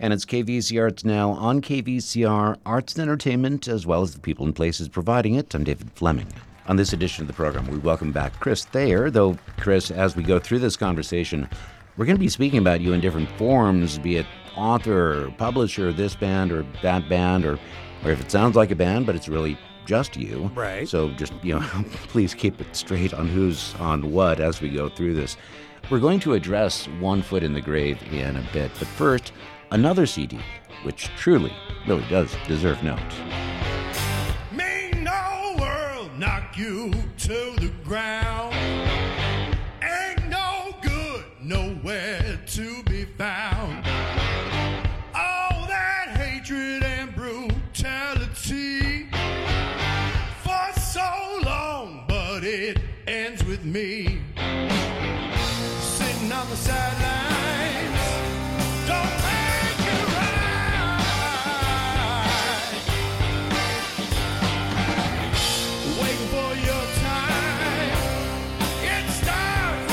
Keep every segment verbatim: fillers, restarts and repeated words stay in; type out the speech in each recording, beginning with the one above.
And it's K V C R It's Now on K V C R Arts and Entertainment, as well as the people and places providing it. I'm David Fleming. On this edition of the program, we welcome back Chris Thayer, though, Chris, as we go through this conversation, we're going to be speaking about you in different forms, be it author, publisher, this band or that band, or, or if it sounds like a band, but it's really just you. Right. So just, you know, please keep it straight on who's on what as we go through this. We're going to address One Foot in the Grave in a bit, but first, another C D, which truly, really does deserve note. May no world knock you to the ground. Ain't no good nowhere to be found. All that hatred and brutality for so long, but it ends with me. Sitting on the sidelines, don't make it right. Waiting for your time, it starts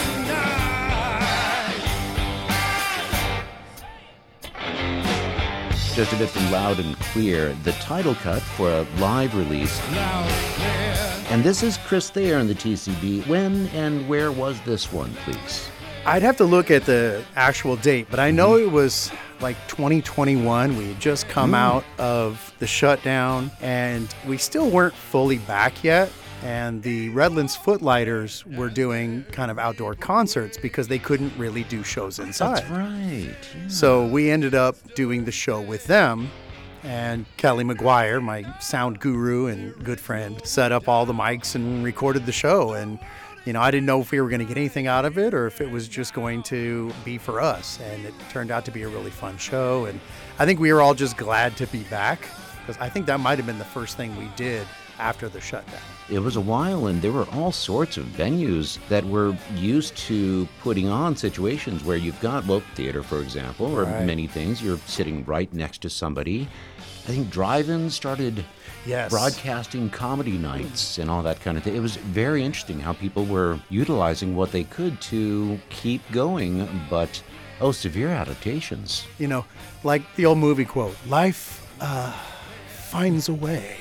tonight. Just a bit from Loud and Clear, the title cut for a live release. Loud and clear. And this is Chris Thayer in the T C B. When and where was this one, please? I'd have to look at the actual date, but I know it was like twenty twenty-one. We had just come Mm. out of the shutdown, and we still weren't fully back yet. And the Redlands Footlighters were doing kind of outdoor concerts because they couldn't really do shows inside. That's right. Yeah. So we ended up doing the show with them. And Kelly McGuire, my sound guru and good friend, set up all the mics and recorded the show. And, you know, I didn't know if we were going to get anything out of it or if it was just going to be for us. And it turned out to be a really fun show. And I think we were all just glad to be back because I think that might have been the first thing we did after the shutdown. It was a while, and there were all sorts of venues that were used to putting on situations where you've got, well, theater, for example, or Right. many things. You're sitting right next to somebody. I think drive-ins started Yes. broadcasting comedy nights and all that kind of thing. It was very interesting how people were utilizing what they could to keep going, but, oh, severe adaptations. You know, like the old movie quote, life uh, finds a way.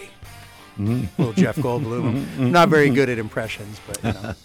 Little Jeff Goldblum. I'm not very good at impressions, but you know.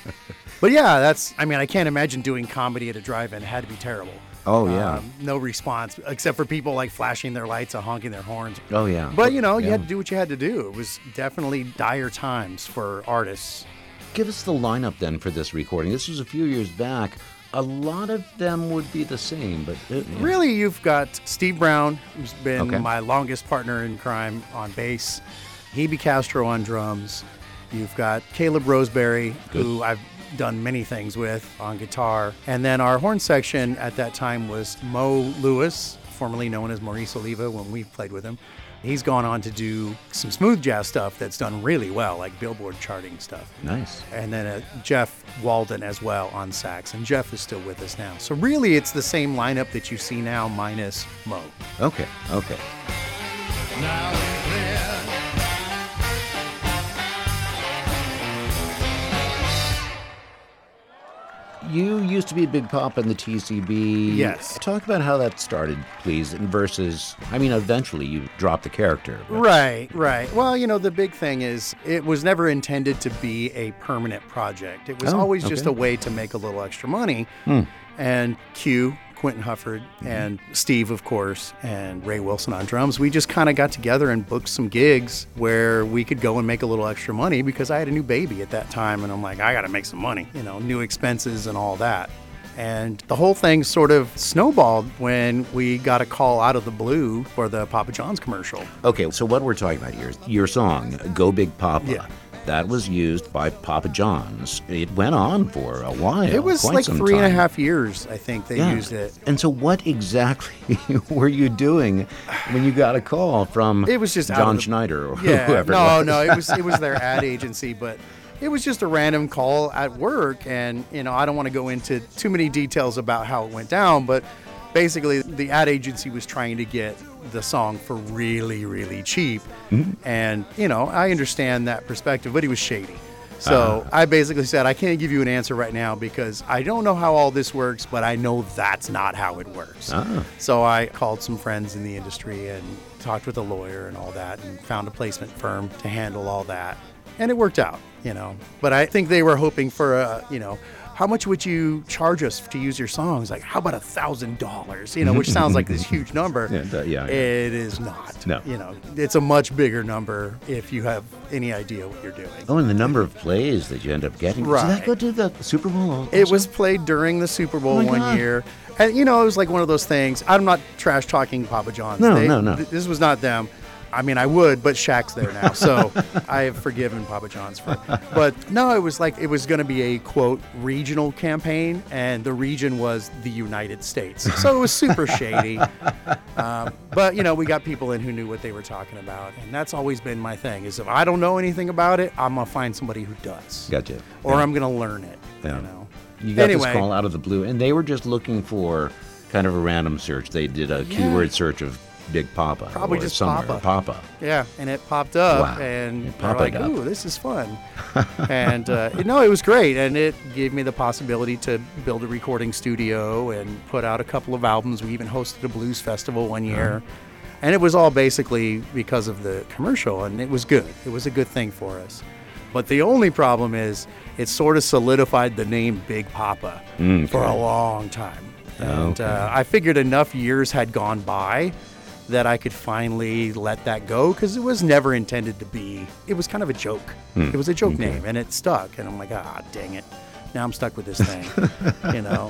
But yeah, that's, I mean, I can't imagine doing comedy at a drive-in. It had to be terrible. Oh, yeah. Um, no response, except for people like flashing their lights or honking their horns. Oh, yeah. But, you know, you Yeah. had to do what you had to do. It was definitely dire times for artists. Give us the lineup then for this recording. This was a few years back. A lot of them would be the same, but... uh, yeah. Really, you've got Steve Brown, who's been Okay. my longest partner in crime on bass, Hebe Castro on drums. You've got Caleb Roseberry, Good. who I've done many things with on guitar. And then our horn section at that time was Mo Lewis, formerly known as Maurice Oliva when we played with him. He's gone on to do some smooth jazz stuff that's done really well, like Billboard charting stuff. Nice. And then uh, Jeff Walden as well on sax. And Jeff is still with us now. So really, it's the same lineup that you see now minus Mo. Okay, okay. Loud and clear. You used to be a Big Pop in the T C B. Yes. Talk about how that started, please, and versus, I mean, eventually you dropped the character. but- Right, right. Well, you know, the big thing is it was never intended to be a permanent project. It was Oh, always just okay. a way to make a little extra money. Hmm. And Q, Quentin Hufford, and Steve, of course, and Ray Wilson on drums, we just kind of got together and booked some gigs where we could go and make a little extra money because I had a new baby at that time. And I'm like, I got to make some money, you know, new expenses and all that. And the whole thing sort of snowballed when we got a call out of the blue for the Papa John's commercial. Okay, so what we're talking about here is your song, Go Big Papa. Yeah. That was used by Papa John's. It went on for a while. It was quite like some three and a time. half years, I think they Yeah. used it. And so what exactly were you doing when you got a call from It was just out John of the- Schneider or Yeah, whoever it no, was? no, it was it was their ad agency, but it was just a random call at work, and you know I don't want to go into too many details about how it went down, but basically the ad agency was trying to get the song for really, really cheap, Mm-hmm. and you know I understand that perspective, but it was shady. So Uh-huh. I basically said, I can't give you an answer right now because I don't know how all this works, but I know that's not how it works. Ah. So I called some friends in the industry and talked with a lawyer and all that and found a placement firm to handle all that. And it worked out, you know. But I think they were hoping for a, you know, how much would you charge us to use your songs? Like, how about a thousand dollars? You know, which sounds like this huge number. Yeah, that- yeah, yeah. It is not. No. You know, it's a much bigger number if you have any idea what you're doing. Oh, and the number of plays that you end up getting. Did that Right. go to the Super Bowl? It was played during the Super Bowl Oh my one God. year. And, you know, it was like one of those things. I'm not trash talking Papa John's. No, They- no, no. th- This was not them. I mean, I would, but Shaq's there now. So I have forgiven Papa John's for it. But no, it was like it was going to be a, quote, regional campaign. And the region was the United States. So it was super shady. Um, but, you know, we got people in who knew what they were talking about. And that's always been my thing is if I don't know anything about it, I'm going to find somebody who does. Gotcha. Or Yeah. I'm going to learn it. Yeah. You know. You got Anyway. this call out of the blue, and they were just looking for kind of a random search. They did a Yeah. keyword search of Big Papa. Probably or just somewhere. Papa. Papa. Yeah, and it popped up, Wow. and It they're popped like, up. "Ooh, this is fun," and uh, no, it was great, and it gave me the possibility to build a recording studio and put out a couple of albums. We even hosted a blues festival one year, and it was all basically because of the commercial, and it was good. It was a good thing for us. But the only problem is, it sort of solidified the name Big Papa Mm, for a okay. long time, and Okay. uh, I figured enough years had gone by that I could finally let that go because it was never intended to be. It was kind of a joke. Hmm. It was a joke Okay. name, and it stuck. And I'm like, ah, dang it. Now I'm stuck with this thing, you know.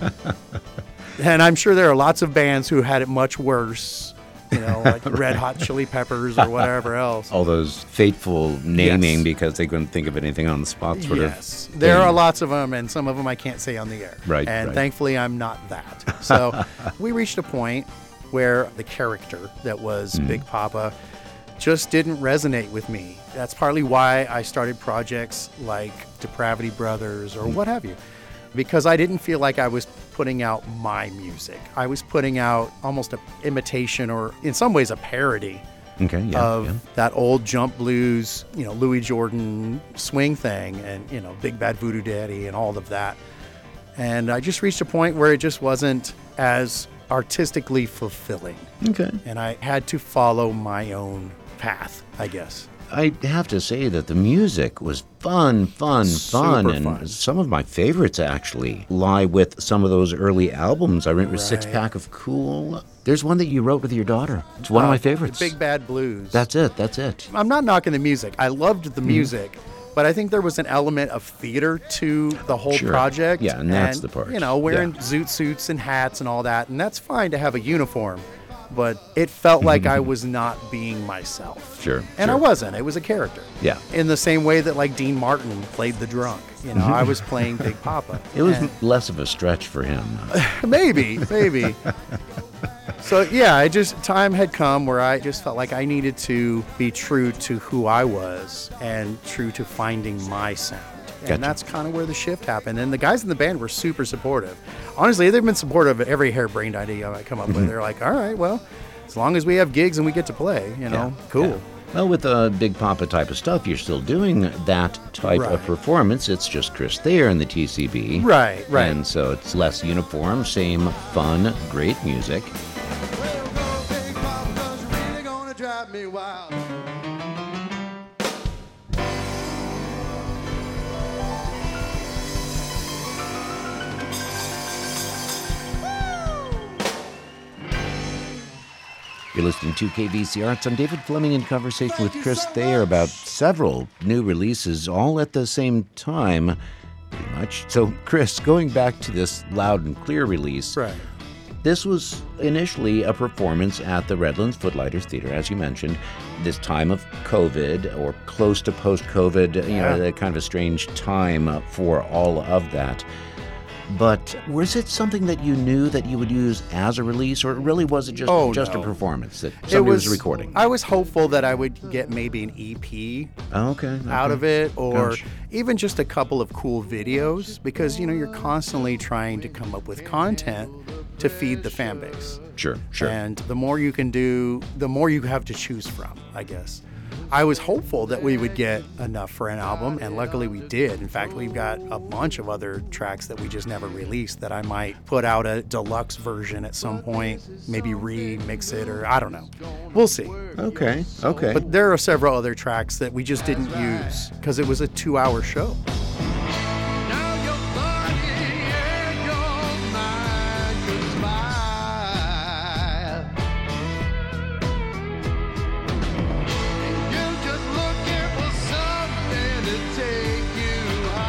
And I'm sure there are lots of bands who had it much worse, you know, like Red Hot Chili Peppers or whatever else. All those fateful naming Yes. because they couldn't think of anything on the spot sort Yes, of there thing. are lots of them, and some of them I can't say on the air. Right, And right. thankfully, I'm not that. So we reached a point where the character that was Mm. Big Papa just didn't resonate with me. That's partly why I started projects like Depravity Brothers or Mm. what have you, because I didn't feel like I was putting out my music. I was putting out almost an imitation or, in some ways, a parody Okay, yeah. of yeah. that old jump blues, you know, Louis Jordan swing thing and, you know, Big Bad Voodoo Daddy and all of that. And I just reached a point where it just wasn't as artistically fulfilling. Okay. And I had to follow my own path, I guess. I have to say that the music was fun, fun, fun, Super and fun. some of my favorites actually lie with some of those early albums. I remember Six Right. Pack of Cool. There's one that you wrote with your daughter. It's one of my Uh, favorites. Big Bad Blues. That's it. That's it. I'm not knocking the music. I loved Mm-hmm. the music, but I think there was an element of theater to the whole Sure. project. Yeah, and that's the part. You know, wearing Yeah. zoot suits and hats and all that, and that's fine to have a uniform, but it felt like I was not being myself. Sure, And sure. I wasn't. It was a character. Yeah. In the same way that like Dean Martin played the drunk. You know, I was playing Big Papa. It was And- less of a stretch for him. maybe, maybe. So yeah, I just time had come where I just felt like I needed to be true to who I was and true to finding my sound. And Gotcha. that's kind of where the shift happened. And the guys in the band were super supportive. Honestly, they've been supportive of every harebrained idea I come up Mm-hmm. with. They're like, all right, well, as long as we have gigs and we get to play, you know, Yeah, cool. yeah. Well, with the Big Papa type of stuff, you're still doing that type of Right. performance. It's just Chris Thayer and the T C B. Right, right. And so it's less uniform, same fun, great music. Well, go, Big Papa, 'cause you're really gonna drive me wild. You're listening to K V C Arts. I'm David Fleming in conversation with Chris Thayer about several new releases, all at the same time, pretty much. So, Chris, going back to this Loud and Clear release, Right. this was initially a performance at the Redlands Footlighters Theater, as you mentioned, this time of COVID or close to post-COVID, you Yeah. know, kind of a strange time for all of that. But was it something that you knew that you would use as a release, or really was it just Oh, just no. a performance that It somebody was, recording? I was hopeful that I would get maybe an E P Oh, okay, out okay. of it, or Gosh. even just a couple of cool videos, because you know you're constantly trying to come up with content to feed the fan base. Sure, sure. And the more you can do, the more you have to choose from, I guess. I was hopeful that we would get enough for an album, and luckily we did. In fact, we've got a bunch of other tracks that we just never released that I might put out a deluxe version at some point, maybe remix it, or I don't know. We'll see. Okay, okay. But there are several other tracks that we just didn't use because it was a two-hour show. Now your body and your mind conspire. And you're just looking for something to take you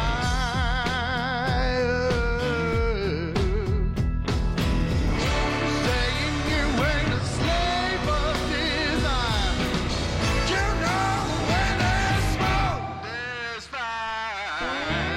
higher. Saying you ain't a slave of desire. You know when there's smoke, there's fire.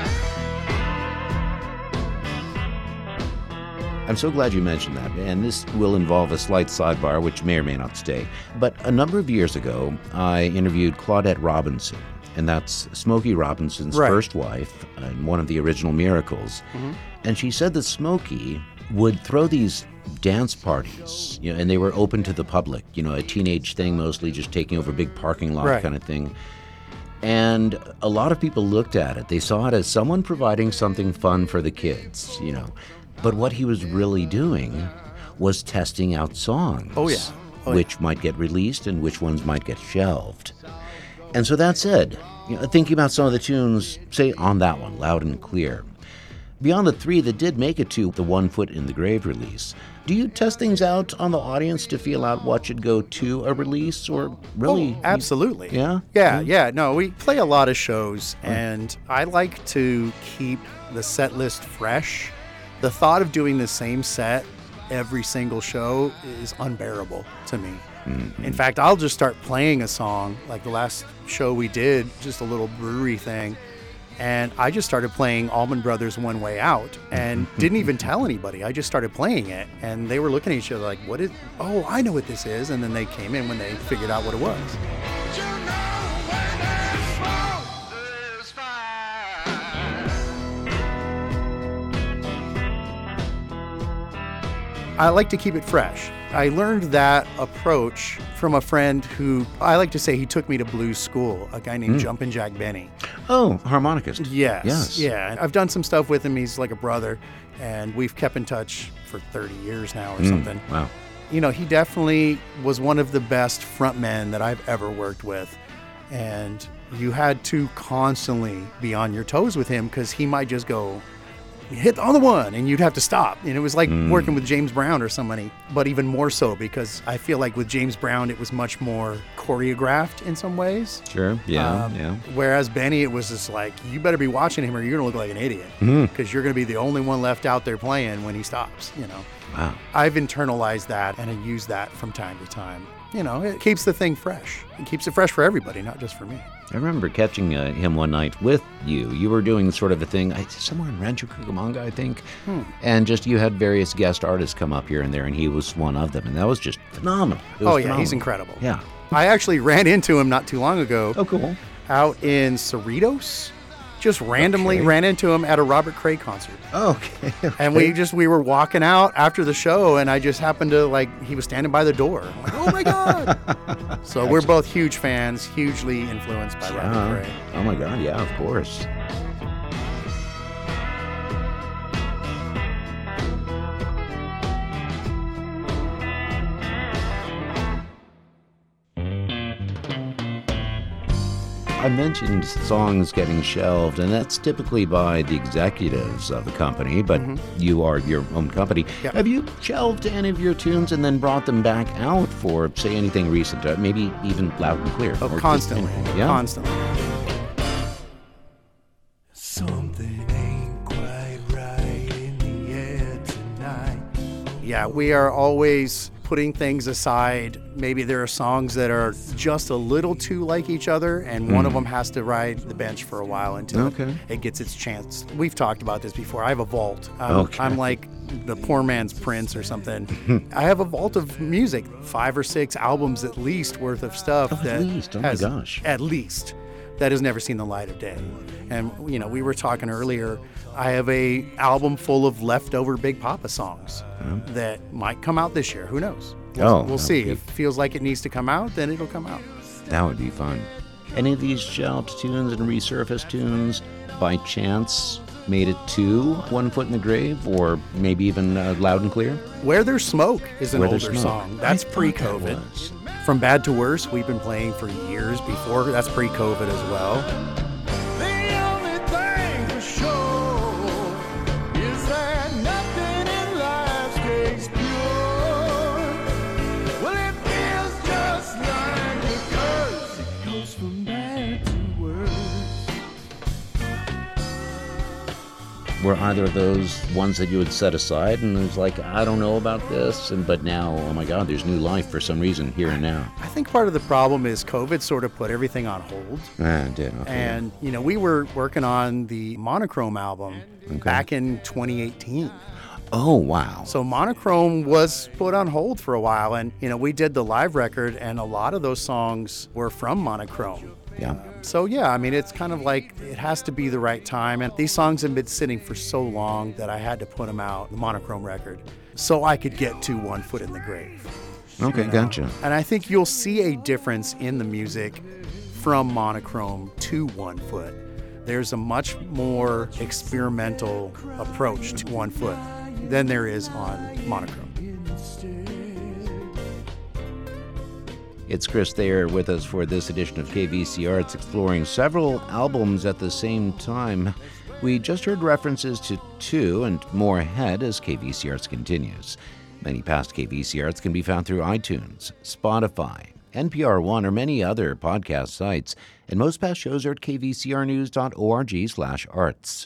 I'm so glad you mentioned that, and this will involve a slight sidebar, which may or may not stay. But a number of years ago, I interviewed Claudette Robinson, and that's Smokey Robinson's Right. first wife and one of the original Miracles. And she said that Smokey would throw these dance parties, you know, and they were open to the public, you know, a teenage thing, mostly just taking over big parking lot Right. kind of thing. And a lot of people looked at it. They saw it as someone providing something fun for the kids, you know. But what he was really doing was testing out songs. Oh, yeah. Oh, yeah. which might get released and which ones might get shelved. And so that said, you know, thinking about some of the tunes, say on that one, Loud and Clear, beyond the three that did make it to the One Foot in the Grave release, do you test things out on the audience to feel out what should go to a release, or really? Oh, absolutely. Yeah? Yeah, yeah. No, we play a lot of shows, and I like to keep the set list fresh. The thought of doing the same set every single show is unbearable to me. Mm-hmm. In fact, I'll just start playing a song, like the last show we did, just a little brewery thing, and I just started playing Allman Brothers' One Way Out and didn't even tell anybody. I just started playing it, and they were looking at each other like, what is, oh, I know what this is, and then they came in when they figured out what it was. You know when there's smoke, there's fire. I like to keep it fresh. I learned that approach from a friend who, I like to say, he took me to blues school, a guy named Jumpin' Jack Benny. Oh, harmonicist. Yes. Yes. Yeah. I've done some stuff with him. He's like a brother, and we've kept in touch for thirty years now or something. Wow. You know, he definitely was one of the best frontmen that I've ever worked with. And you had to constantly be on your toes with him because he might just go, hit on the one, and you'd have to stop. And it was like working with James Brown or somebody, but even more so because I feel like with James Brown, it was much more choreographed in some ways. Sure. Yeah. Um, yeah. Whereas Benny, it was just like, you better be watching him or you're going to look like an idiot Mm-hmm. because you're going to be the only one left out there playing when he stops, you know. Wow. I've internalized that and I use that from time to time. You know, it keeps the thing fresh. It keeps it fresh for everybody, not just for me. I remember catching uh, him one night with you. You were doing sort of a thing, I, somewhere in Rancho Cucamonga, I think. Hmm. And just you had various guest artists come up here and there, and he was one of them. And that was just phenomenal. It was Oh, yeah, he's phenomenal. incredible. Yeah. I actually ran into him not too long ago Oh, cool. out in Cerritos. Just randomly Okay. ran into him at a Robert Cray concert. Okay. And we just, we were walking out after the show, and I just happened to, like, he was standing by the door. I'm like, oh my God. So we're both huge fans, hugely influenced by Robert Uh, Cray. oh, my God. Yeah, of course. I mentioned songs getting shelved, and that's typically by the executives of the company, but you are your own company. Yeah. Have you shelved any of your tunes and then brought them back out for, say, anything recent, uh, maybe even Loud and Clear? Oh, or just constantly. anything? Yeah? Constantly. Something ain't quite right in the air tonight. Yeah, we are always putting things aside. Maybe there are songs that are just a little too like each other, and one of them has to ride the bench for a while until Okay. it, it gets its chance. We've talked about this before. I have a vault. I'm, Okay. I'm like the poor man's Prince or something. I have a vault of music, five or six albums at least worth of stuff. Oh, at that least. Oh, my has- gosh. At least. That has never seen the light of day. And, you know, we were talking earlier, I have a album full of leftover Big Papa songs that might come out this year. Who knows? We'll, Oh, we'll see. okay. If it feels like it needs to come out, then it'll come out. That would be fun. Any of these shelved tunes and resurfaced tunes by chance made it to One Foot in the Grave, or maybe even uh, Loud and Clear? Where There's Smoke is an Where older There's Smoke. song. That's I thought pre-COVID. that was. From Bad to Worse, we've been playing for years before. That's pre-COVID as well. The only thing for sure is that nothing in life stays pure. Well, it feels just like a curse. It goes from bad to worse. Were either of those ones that you would set aside and it was like, I don't know about this, and but now, oh my God, there's new life for some reason here and now? I think part of the problem is COVID sort of put everything on hold. Ah, it did. Okay. And, you know, we were working on the Monochrome album back in twenty eighteen. Oh, wow. So Monochrome was put on hold for a while. And, you know, we did the live record, and a lot of those songs were from Monochrome. Yeah. So, yeah, I mean, it's kind of like it has to be the right time. And these songs have been sitting for so long that I had to put them out, the Monochrome record, so I could get to One Foot in the Grave. Okay, you know? gotcha. And I think you'll see a difference in the music from Monochrome to One Foot. There's a much more experimental approach to One Foot than there is on Monochrome. It's Chris Thayer with us for this edition of K V C Arts, exploring several albums at the same time. We just heard references to two and more ahead as K V C Arts continues. Many past K V C Arts can be found through iTunes, Spotify, N P R One, or many other podcast sites. And most past shows are at k v c r news dot org slash arts.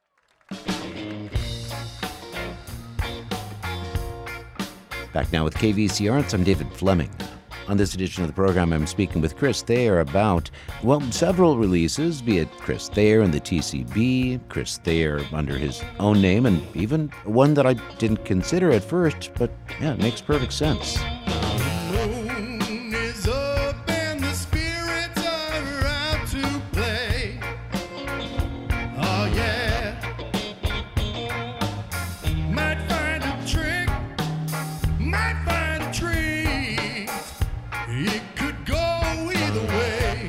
Back now with K V C Arts, I'm David Fleming. On this edition of the program, I'm speaking with Chris Thayer about, well, several releases, be it Chris Thayer and the T C B, Chris Thayer under his own name, and even one that I didn't consider at first, but yeah, it makes perfect sense. Moon is up and the spirits are out to play. Oh yeah. Might find a trick, might find a treat. It could go either way.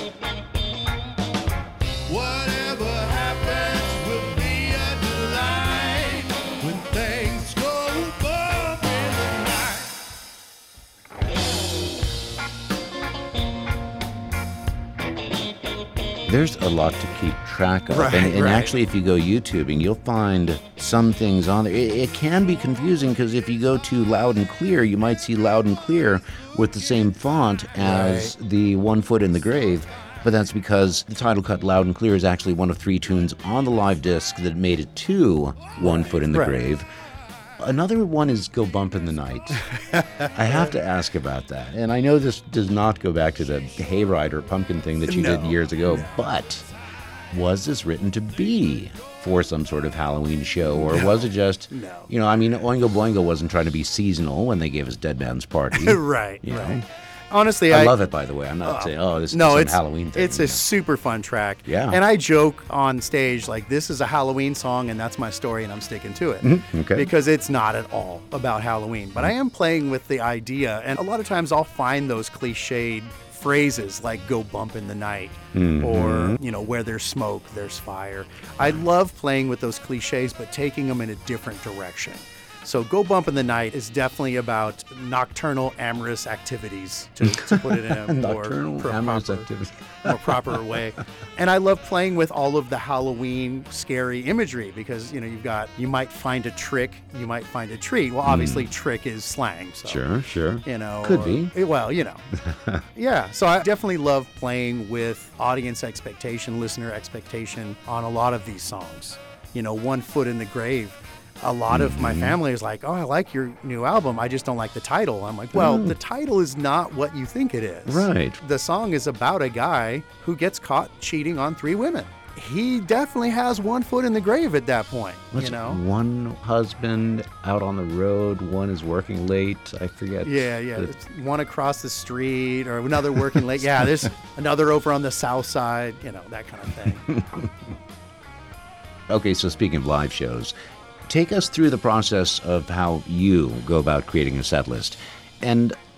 Whatever happens will be a delight when things go bump in the night. There's a lot to keep track of. Right, and and right. actually, if you go YouTubing, you'll find some things on there. It, it can be confusing because if you go to Loud and Clear, you might see Loud and Clear with the same font as the One Foot in the Grave. But that's because the title cut Loud and Clear is actually one of three tunes on the live disc that made it to One Foot in the Right. Grave. Another one is Go Bump in the Night. I have to ask about that. And I know this does not go back to the hayride or pumpkin thing that you did No, years ago, but was this written to be for some sort of Halloween show, or was it just, No. you know, I mean, Oingo Boingo wasn't trying to be seasonal when they gave us Dead Man's Party. right, You right. know? Honestly, I I love it, by the way. I'm not saying, oh, this is no, some it's Halloween thing. It's a super fun track. Yeah. And I joke on stage like this is a Halloween song and that's my story and I'm sticking to it. okay. Because it's not at all about Halloween. But I am playing with the idea, and a lot of times I'll find those cliched phrases like "go bump in the night" or you know, "where there's smoke, there's fire." I love playing with those cliches, but taking them in a different direction. So "Go Bump in the Night" is definitely about nocturnal amorous activities, to, to put it in a more, Nocturnal pro- amorous proper, activity. more proper way. And I love playing with all of the Halloween scary imagery because, you know, you've got, you might find a trick, you might find a treat. Well, obviously trick is slang. So, Sure, sure. you know. Could or- be. eh, Well, you know. Yeah. So I definitely love playing with audience expectation, listener expectation on a lot of these songs. You know, One Foot in the Grave. A lot of my family is like, oh, I like your new album. I just don't like the title. I'm like, well, the title is not what you think it is. Right. The song is about a guy who gets caught cheating on three women. He definitely has one foot in the grave at that point, What's you know? one husband out on the road, one is working late. I forget. Yeah, yeah. the- There's one across the street or another working late. Yeah, there's another over on the south side, you know, that kind of thing. Okay, so speaking of live shows, take us through the process of how you go about creating a set list. And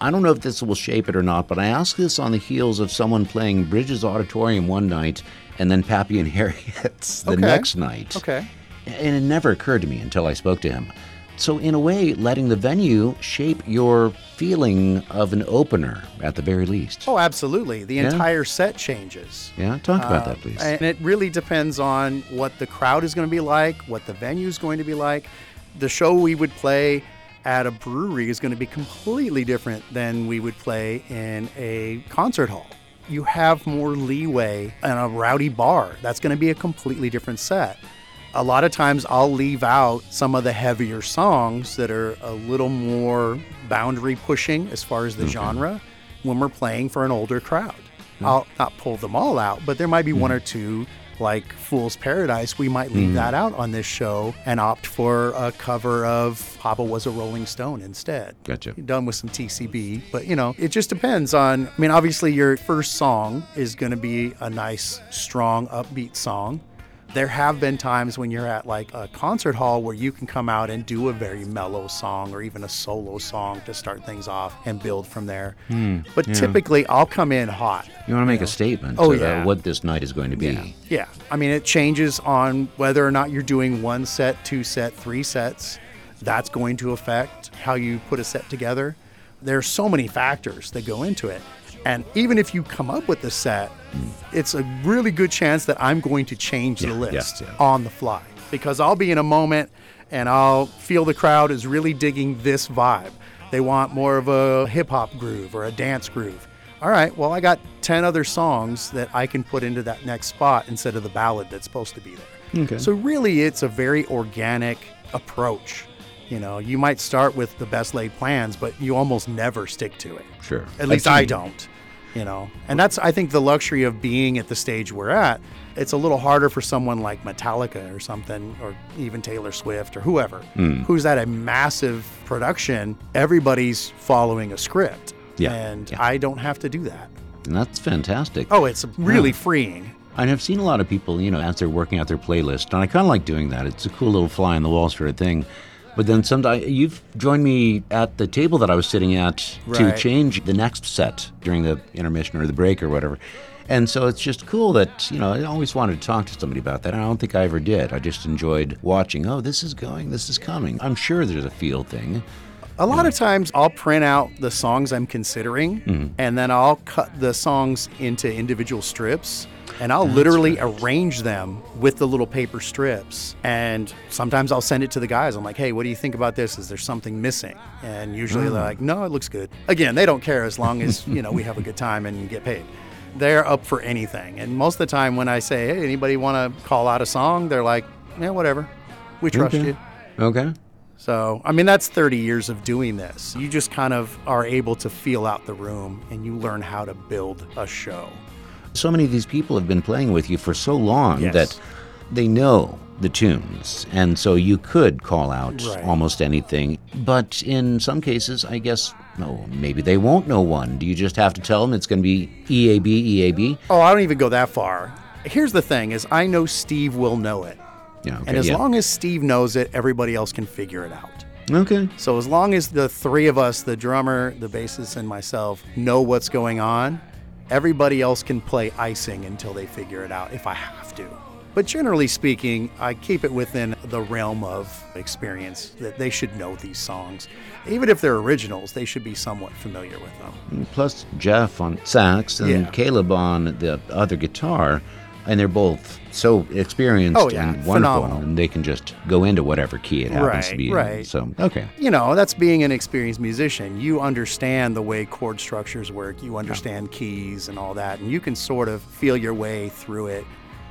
I don't know if this will shape it or not, but I ask this on the heels of someone playing Bridges Auditorium one night and then Pappy and Harriet's the Okay. next night. Okay. And it never occurred to me until I spoke to him. So in a way, letting the venue shape your feeling of an opener at the very least. Oh, absolutely. The Yeah. entire set changes. Yeah, talk about that, Uh, please. And it really depends on what the crowd is going to be like, what the venue is going to be like. The show we would play at a brewery is going to be completely different than we would play in a concert hall. You have more leeway in a rowdy bar. That's going to be a completely different set. A lot of times I'll leave out some of the heavier songs that are a little more boundary pushing as far as the genre when we're playing for an older crowd. I'll not pull them all out, but there might be one or two, like Fool's Paradise. We might leave that out on this show and opt for a cover of Papa Was a Rolling Stone instead. Gotcha. Done with some T C B, but you know, it just depends on, I mean, obviously your first song is going to be a nice, strong, upbeat song. There have been times when you're at like a concert hall where you can come out and do a very mellow song or even a solo song to start things off and build from there. But typically I'll come in hot. You want to make a statement Oh, about yeah. what this night is going to be. Yeah. Yeah. I mean, it changes on whether or not you're doing one set, two set, three sets. That's going to affect how you put a set together. There's so many factors that go into it. And even if you come up with the set, it's a really good chance that I'm going to change the Yeah, yeah, list yeah. on the fly because I'll be in a moment and I'll feel the crowd is really digging this vibe. They want more of a hip hop groove or a dance groove. All right, well, I got ten other songs that I can put into that next spot instead of the ballad that's supposed to be there. Okay. So really, it's a very organic approach. You know, you might start with the best laid plans, but you almost never stick to it. Sure. At least I Like, don't, you know. And that's, I think, the luxury of being at the stage we're at. It's a little harder for someone like Metallica or something, or even Taylor Swift or whoever, Hmm. who's at a massive production. Everybody's following a script. Yeah, And yeah. I don't have to do that. And that's fantastic. Oh, it's really Yeah. freeing. And I've seen a lot of people, you know, as they're working out their playlist, and I kind of like doing that. It's a cool little fly on the wall sort of thing. But then sometimes you've joined me at the table that I was sitting at to Right. change the next set during the intermission or the break or whatever. And so it's just cool that, you know, I always wanted to talk to somebody about that. And I don't think I ever did. I just enjoyed watching, oh, this is going, this is coming. I'm sure there's a feel thing. A lot of times I'll print out the songs I'm considering Mm-hmm. and then I'll cut the songs into individual strips and I'll literally arrange them with the little paper strips. And sometimes I'll send it to the guys. I'm like, hey, what do you think about this? Is there something missing? And usually Mm. they're like, no, it looks good. Again, they don't care as long as, you know, we have a good time and get paid. They're up for anything. And most of the time when I say, hey, anybody want to call out a song? They're like, yeah, whatever. We trust Okay. you. Okay. So, I mean, that's thirty years of doing this. You just kind of are able to feel out the room and you learn how to build a show. So many of these people have been playing with you for so long Yes. that they know the tunes. And so you could call out Right. almost anything. But in some cases, I guess, no, maybe they won't know one. Do you just have to tell them it's going to be E A B, E A B? Oh, I don't even go that far. Here's the thing is I know Steve will know it. Yeah, okay, And as yeah. long as Steve knows it, everybody else can figure it out. Okay. So as long as the three of us, the drummer, the bassist, and myself, know what's going on, everybody else can play icing until they figure it out if I have to. But generally speaking, I keep it within the realm of experience that they should know these songs. Even if they're originals, they should be somewhat familiar with them. Plus Jeff on sax and Yeah. Caleb on the other guitar. And they're both so experienced Oh, yeah, and wonderful. phenomenal. And they can just go into whatever key it happens to Right, be in. right. So, okay. You know, that's being an experienced musician. You understand the way chord structures work, you understand keys and all that, and you can sort of feel your way through it.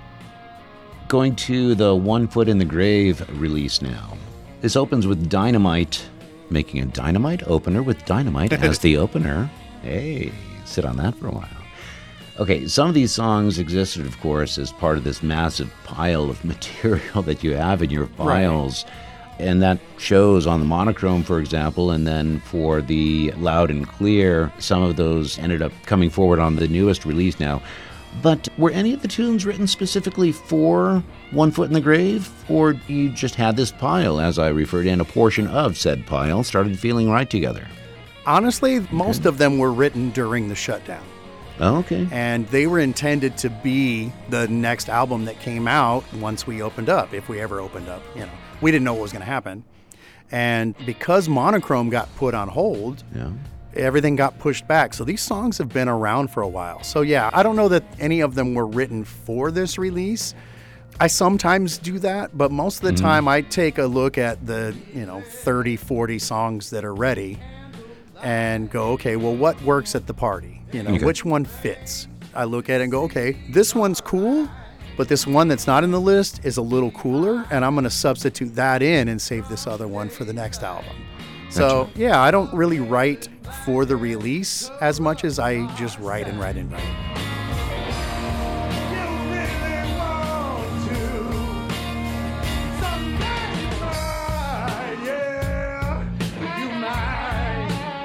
Going to the One Foot in the Grave release now. This opens with Dynamite, making a Dynamite opener with Dynamite as the opener. Hey, sit on that for a while. Okay, some of these songs existed, of course, as part of this massive pile of material that you have in your files. And that shows on the monochrome, for example, and then for the Loud and Clear, some of those ended up coming forward on the newest release now. But were any of the tunes written specifically for One Foot in the Grave? Or you just had this pile, as I referred in, a portion of said pile started feeling right together? Honestly, most of them were written during the shutdown. Oh, okay. And they were intended to be the next album that came out once we opened up, if we ever opened up. You know, we didn't know what was going to happen. And because Monochrome got put on hold, Yeah. everything got pushed back. So these songs have been around for a while. So yeah, I don't know that any of them were written for this release. I sometimes do that, but most of the Mm-hmm. time I take a look at the, you know, thirty, forty songs that are ready and go, okay, well, what works at the party? You know, Okay. which one fits? I look at it and go, okay, this one's cool, but this one that's not in the list is a little cooler, and I'm going to substitute that in and save this other one for the next album. So, yeah, I don't really write for the release as much as I just write and write and write. You really want to someday try, yeah, you might.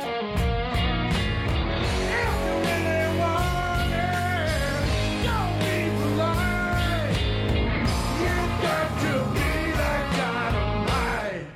If you really want it, don't be polite. You got to be that dynamite.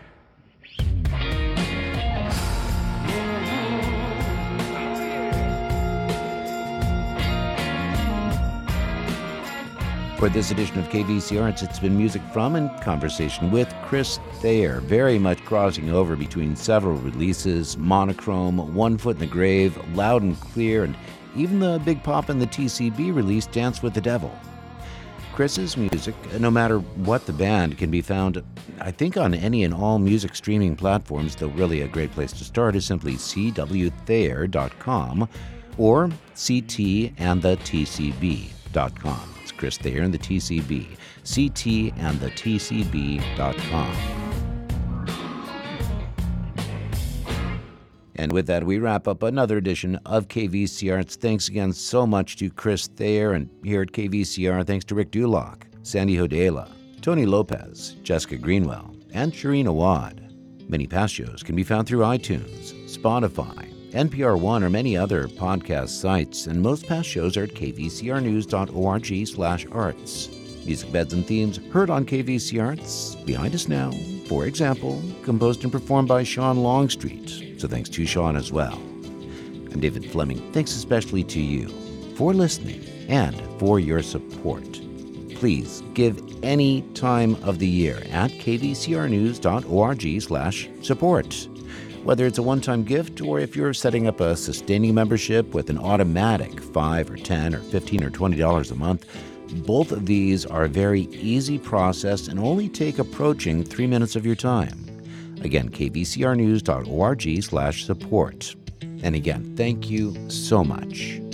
For this edition of K V C Arts, it's been music from and conversation with Chris Thayer, very much crossing over between several releases, Monochrome, One Foot in the Grave, Loud and Clear, and even the Big Pop and the T C B release, Dance with the Devil. Chris's music, no matter what the band, can be found, I think, on any and all music streaming platforms, though really a great place to start is simply c w thayer dot com or c t and the t c b dot com. It's Chris Thayer and the T C B, c t and the t c b dot com. And with that, we wrap up another edition of K V C Arts. Thanks again so much to Chris Thayer, and here at K V C R, thanks to Rick Dulock, Sandy Hodela, Tony Lopez, Jessica Greenwell, and Shireen Awad. Many past shows can be found through iTunes, Spotify, N P R One, or many other podcast sites, and most past shows are at k v c r news dot org slash arts. Music beds and themes heard on K V C Arts. Behind Us Now, for example, composed and performed by Sean Longstreet. So thanks to Sean as well. I'm David Fleming. Thanks especially to you for listening and for your support. Please give any time of the year at k v c r news dot org slash support. Whether it's a one-time gift or if you're setting up a sustaining membership with an automatic five or ten or fifteen or twenty dollars a month, both of these are a very easy process and only take approaching three minutes of your time. Again, k v c r news dot org slash support. And again, thank you so much.